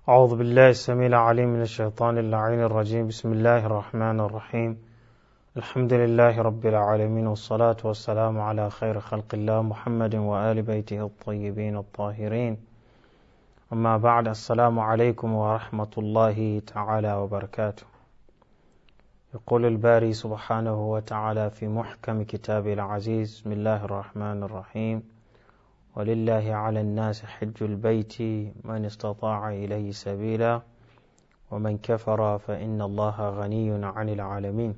أعوذ بالله السميع العليم من الشيطان اللعين الرجيم. بسم الله الرحمن الرحيم. الحمد لله رب العالمين، والصلاة والسلام على خير خلق الله محمد وآل بيته الطيبين الطاهرين. أما بعد، السلام عليكم ورحمة الله تعالى وبركاته. يقول الباري سبحانه وتعالى في محكم كتابه العزيز: بسم الله الرحمن الرحيم. ولله على الناس حج البيت من استطاع إليه سبيلا ومن كفر فإن الله غني عن العالمين.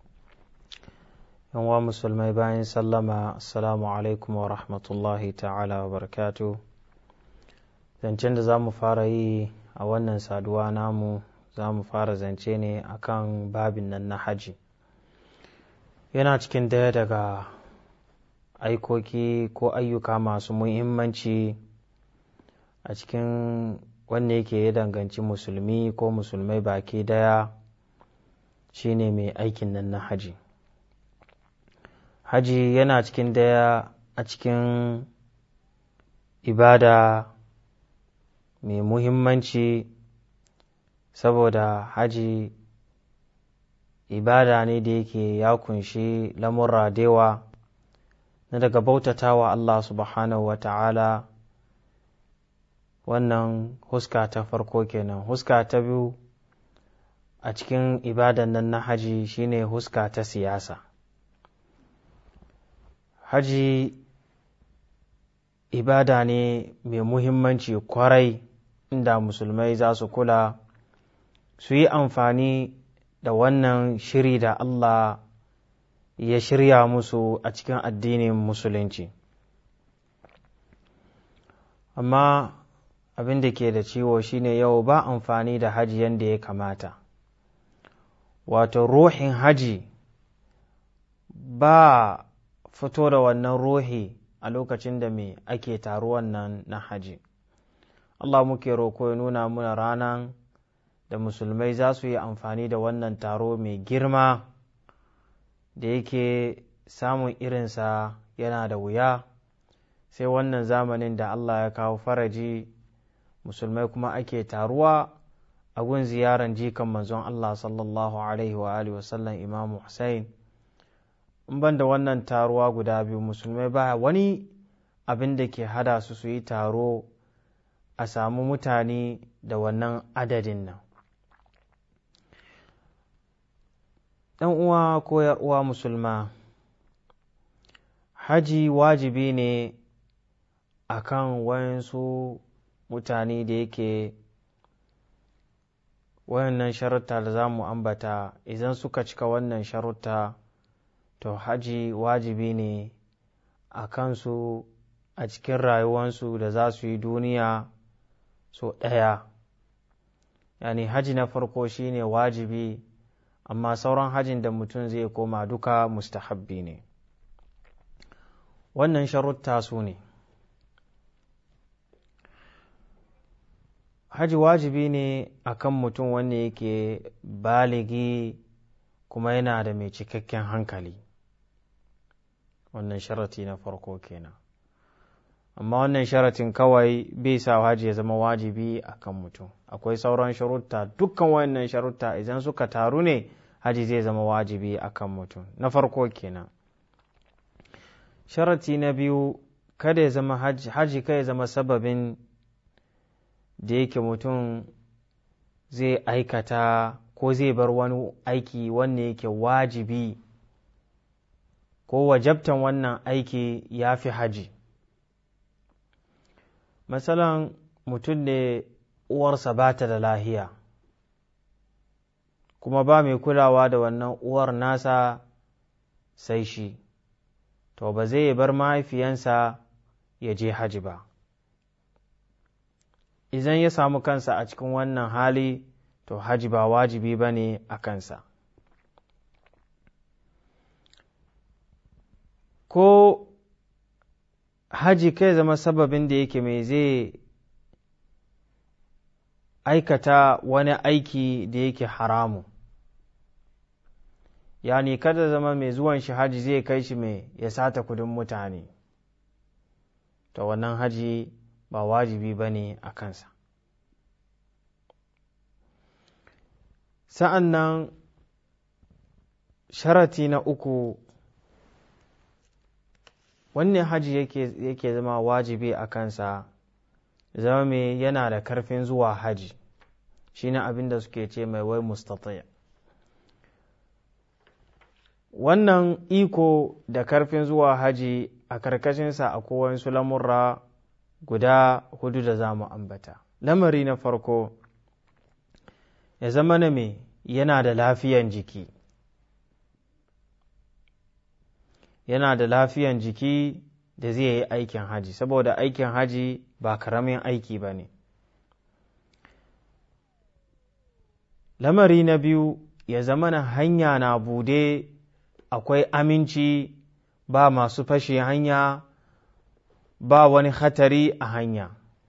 يوم مسلمي باين سلم، السلام عليكم ورحمة الله تعالى وبركاته. zancen da za mu fara yi a wannan saduwa namu, za mu fara zance ne akan babin nan na haji. Yana cikin daya daga aikoki ko ayyuka masu muhimmanci a cikin wanda yake ya danganci musulmi ko musulmai baki daya, shine mai aikin nan na haji. Haji yana cikin daya a cikin ibada mai muhimmanci, saboda haji ibada ne da yake ya kunshi lamurra dewa na daga bautatawa Allah subhanahu wa ta'ala. Wannan huska ta farko kenan. Huska ta biyu a cikin ibadan nan na haji shine huska ta siyasa. Haji ibada ne mai muhimmanci kwarai, inda musulmai za su kula su yi amfani da wannan shiri da Allah ya shirya musu a cikin addinin musulunci. Amma abin da ke da ciwo shine yau ba amfani da haji yadda ya kamata. Wato ruhin haji ba fito da wannan ruhi a lokacin da me ake taruwan nan na haji. Allah muke roko ya nuna muna ranan da musulmai za su yi amfani da wannan taro mai girma da yake samun irinsa yana da wuya, sai wannan zamanin da Allah ya kawo faraji, musulmai kuma ake taruwa a gun ziyaran jikan manzon Allah sallallahu alaihi wa alihi wasallam, Imam Hussein. In ban da wannan taruwa guda biyu, musulmai ba wani abin da ke hada su yi taro a samu mutane da wannan adadin nan. ɗan uwa ko uwa musulma, haji wajibi ne akan wayansu mutane da yake wayannan sharuta da za mu ambata, idan suka cika wannan sharuta to haji wajibi ne a kansu a cikin rayuwansu da za su yi duniya so ɗaya. Yani haji na farko shine wajibi, amma sauran hajin da mutum zai koma duka mustahabbi ne. Wannan sharuta su ne: haji wajibi ne akan mutum wanda yake baligi kuma yana da mai cikakken hankali. Wannan sharati na farko kenan. Amma wannan sharatin kawai bai sa haji ya zama wajibi akan mutum. Akwai sauran sharuta, dukkan wayannan sharuta idan suka taru ne haji zai zama wajibi akan mutum. Na farko kenan. Sharati na biyu, kada ya zama haji kai ya zama sababin da yake mutum zai aikata ko zai bar wani aiki wanda yake wajibi ko wajabtan wannan aiki ya fi haji. Masalan, mutum ne uwarsa ba ta da lahiya, kuma ba mai kulawa da wannan uwar nasa sai shi, to ba zai bar mahaifiyansa ya je haji ba. Idan ya samu kansa a cikin wannan hali, to haji ba wajibi ba ne a kansa. Ko haji kai zama sababin da yake mai zai aikata wani aiki da yake haramu. Yani kada zama mai zuwan shi haji zai kai shi mai ya sata kudin mutane, to wannan haji ba wajibi ba ne a kansa. sa'an nan sharati na uku, wanne haji yake zama wajibi a kansa, zama mai yana da karfin zuwa haji, shi ne abin da suke ce mai wai mustati'. Wannan iko da karfin zuwa haji a karkashinsa a kowansu lamurra guda 4 da za mu ambata. Lamari na farko, ya zama na mai yana da lafiyan jiki, yana da lafiyan jiki da zai yi aikin haji, saboda aikin haji ba karamin aiki ba ne. Lamari na biyu, ya zama na hanya na bude, akwai aminci, ba masu fashe hanya, ba wani hatari a hanya.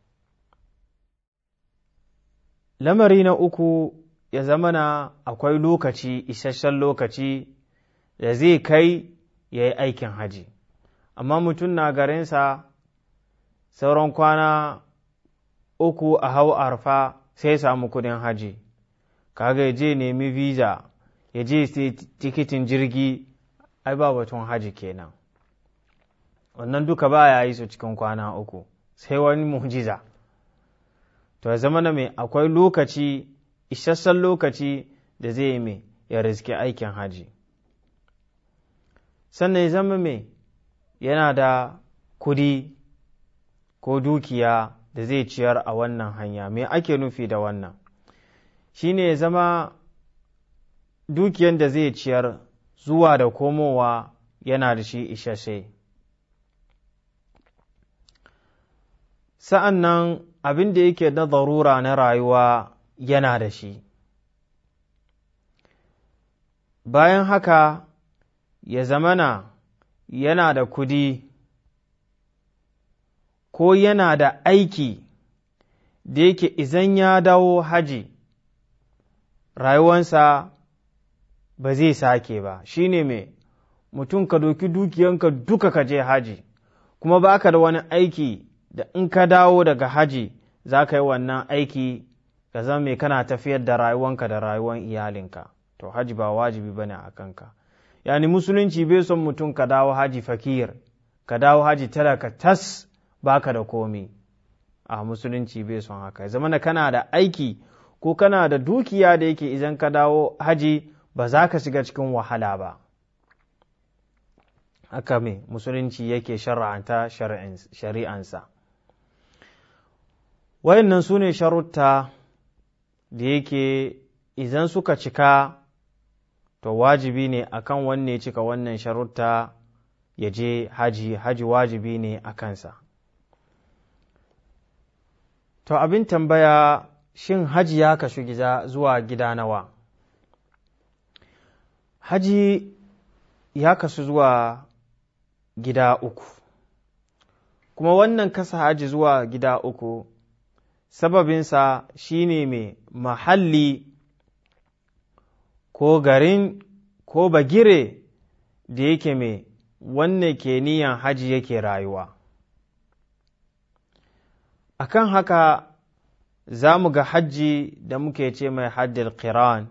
Lamari na uku, ya zama na akwai lokaci, isasshen lokaci da zai kai ya yi aikin haji. Amma mutum na garinsa sauran kwana 3 a hau arfa sai samu kudin haji, kaga ya je nemi visa, ya je sai tikitin jirgi, ai ba batun haji kenan. Wannan duka ba ya yi su cikin kwana 3, sai wani mu'jiza. To ya zama na mai akwai lokaci, isasshen lokaci da zai yi mai ya riski aikin haji. Sannan ya zama mai yana da kudi ko dukiya da zai ciyar a wannan hanya. Me ake nufi da wannan? Shi ne ya zama dukiyan da zai ciyar zuwa da komowa yana da shi isasshe. Sa'an nan abin da yake na zarura na rayuwa yana da shi. Bayan haka ya zamana yana da kudi ko yana da aiki da yake izan ya dawo haji rayuwansa ba zai sake ba. Shi ne mai mutum ka doki dukiyanka duka ka je haji, kuma ba ka da wani aiki da in ka dawo daga haji za ka yi wannan aiki ka zama mai kana tafiyar da rayuwanka da rayuwan iyalinka. To haji ba wajibi ba ne a kanka. Yani musulunci bai son mutum ka dawo haji fakir, ka dawo haji talaka tas baka da komi. A musulunci bai son haka. Zama kana da aiki ko kana da dukiya da yake idan ka dawo haji ba za ka shiga cikin wahala ba. Haka me musulunci yake shar'anta shari'ansa. Wayannan su ne sharuta da yake idan suka cika, to wajibi ne akan wanne cika wannan sharuta ya je haji, haji wajibi ne a kansa. To abin tambaya, shin haji ya kasu zuwa gida nawa? Haji ya kasu zuwa gida 3, kuma wannan kasa haji zuwa gida 3 sababinsa shi ne mai mahalli ko garin ko bagire da yake mai wanne ke niyan haji yake rayuwa. Akan haka za mu ga hajji da muke ce mai hajjil qiran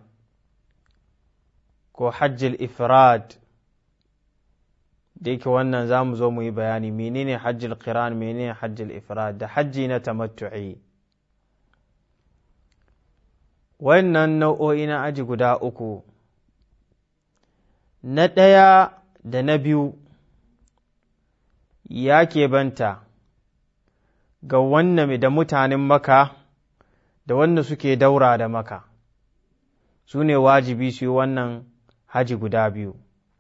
ko hajjil ifrad, da yake wannan za mu zo mu yi bayani menene hajjil qiran, menene hajjil ifrad, da hajji na tamattu'i. Wannan nau'o'i na aji guda 3, na 1 da na 2 ya keɓanta ga wannan da mutanen Maka da wanda suke daura da Maka, su ne wajibi su yi wannan haji guda 2.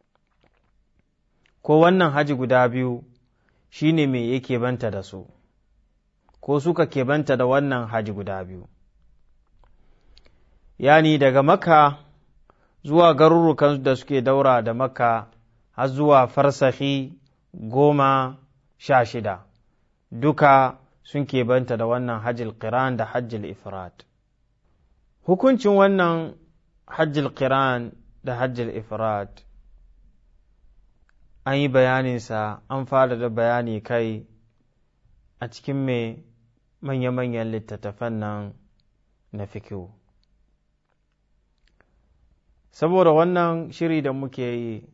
Ko wannan haji guda 2 shi ne mai yake banta da su, ko suka keɓanta da wannan haji guda 2. Yani daga Makka zuwa garurukan da suke daura da Makka har zuwa farsahi 16 duka sun keɓanta da wannan hajjil qiran da hajjil ifrad. Hukuncin wannan hajjil qiran da hajjil ifrad an yi bayaninsa, an fara da bayani kai a cikin mai manya-manyan littattafan nan na fikihu. saboda wannan shiri da muke yi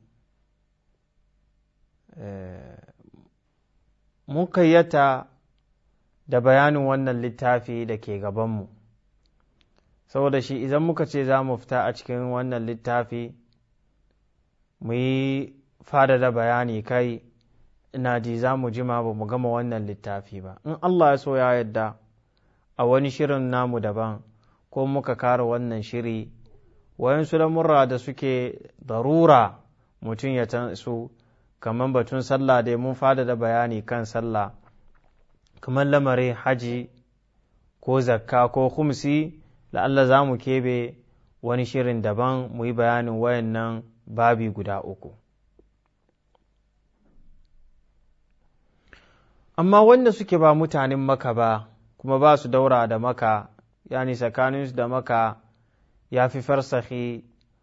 mun kayyata da bayanin wannan littafi da ke gabanmu, saboda shi idan muka ce za mu fita a cikin wannan littafi mu yi fadada bayani kai, ina ji za mu jima ba mu gama wannan littafi ba. In Allah ya so ya yadda a wani shirin namu daban ko muka kara wannan shiri, wayansu lamurra da suke darura mutum ya su, kamar batun sallah dai mun fadada bayani kan sallah, kamar lamarin haji ko zakka ko khumsi, la'alla za mu kebe wani shirin daban mu yi bayanin wayannan babi guda uku. Amma wanda suke ba mutanen Maka ba, kuma ba su daura da Maka, yani tsakaninsu da Maka ya fi farsahi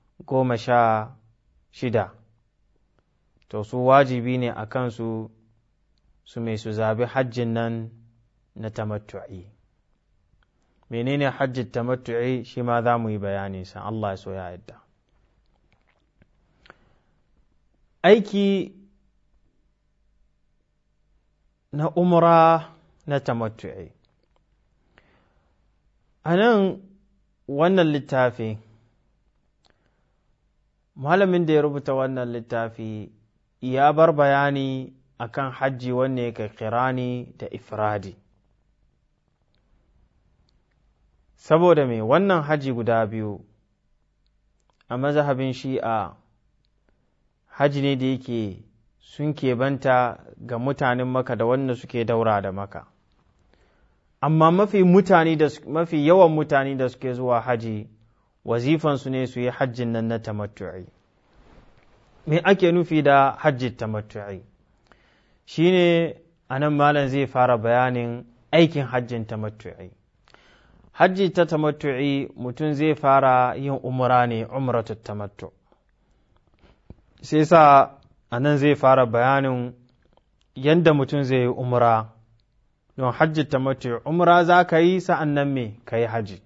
16, to su wajibi ne a kansu su mai su zabi hajjin nan na tamattu'i. Menene hajjin tamattu'i shi ma za mu yi bayani sa, Allah ya so ya yadda. Aiki na umra na tamattu'i. A nan wannan littafi, malamin da ya rubuta wannan littafi ya bar bayani akan hajji wanne yake kirani da ifradi. Saboda me wannan haji guda biyu a mazhabin Shi'a haji ne da yake sun keɓanta ga mutanen Maka da wanda suke daura da Maka. Amma mafi yawan mutane da suke zuwa haji wazifansu ne su yi hajjin nan na tamattu'i. Me ake nufi da hajjin tamattu'i? Shi ne a nan malam zai fara bayanin aikin hajjin tamattu'i. Hajji ta tamattu'i mutum zai fara yin umra ne, umratu tamattu. Sai sa a nan zai fara bayanin yadda mutum zai yi umra. Don hajji tamattu'i umra za ka yi, sa'an nan me ka yi hajji.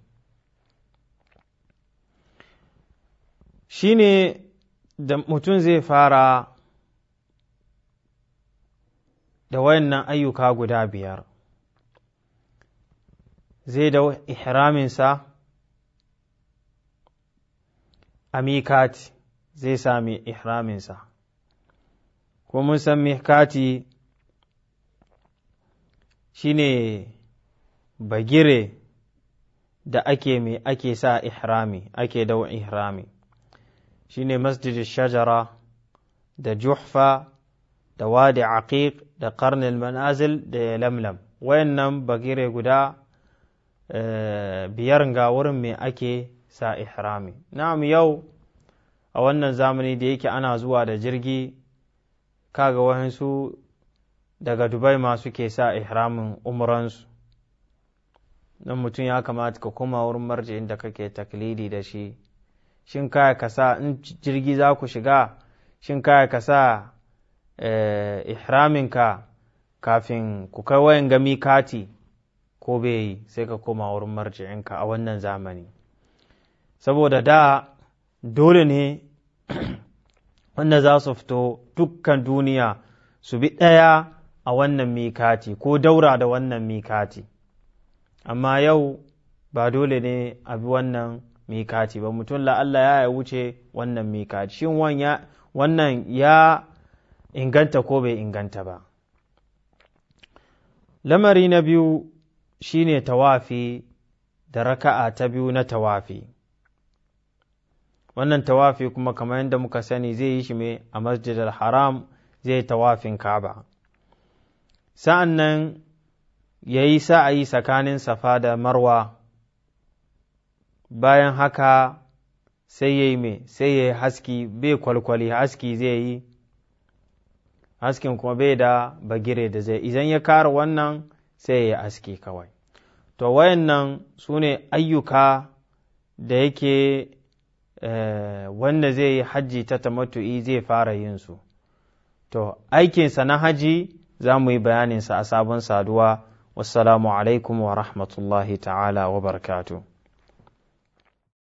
Shi ne da mutum zai fara da wayannan ayyuka guda 5. Zai da ihraminsa a mikati, zai sami ihraminsa. Ko mun san mikati shi ne bagire da ake sa ihrami, ake da ihrami. Shi ne masjidin shajara da juhfa da wadi aqiq da qarnil manazil da lamlam. Wayannan bagire guda 5 ga wurin me ake sa ihrami. Na'am, yau a wannan zamani da yake ana zuwa da jirgi, kaga wahansu daga Dubai ma suke sa ihramin umransu. Dan mutum ya kamata ka koma wurin marji'in da kake taklidi da shi. Shin kaya ka sa, in jirgi za ku shiga, shin kaya ka sa ihraminka kafin ku kai wayan ga mikati ko bai yi, sai ka koma wurin marji'inka a wannan zamani. Saboda da dole ne wanda za su fito dukkan duniya su bi ɗaya a wannan mikati ko daura da wannan mikati. Amma yau ba dole ne a bi wannan mikati ba, mutum la'alla ya wuce wannan mikati. Shin wannan ya inganta ko bai inganta ba? Lamari na biyu shine tawafi da raka'a ta 2 na tawafi. Wannan tawafi kuma kamar yadda muka sani zai yi shi mai a masjidil haram, zai yi tawafin Kaaba. Sa'an nan ya yi sa'ayi tsakanin Safa da Marwa. Bayan haka sai ya yi sai ya yi haski, bai kwalkwali, haski zai yi, haskin kuma bai da bagire da zai, idan ya kara wannan sai ya yi aski kawai. To wayannan su ne ayyuka da yake wanda zai yi hajji ta tamattu'i zai fara yin su. To aikinsa na haji za mu yi bayaninsa a sabon saduwa. Wassalamu alaikum wa rahmatullahi ta'ala wa barakatuh.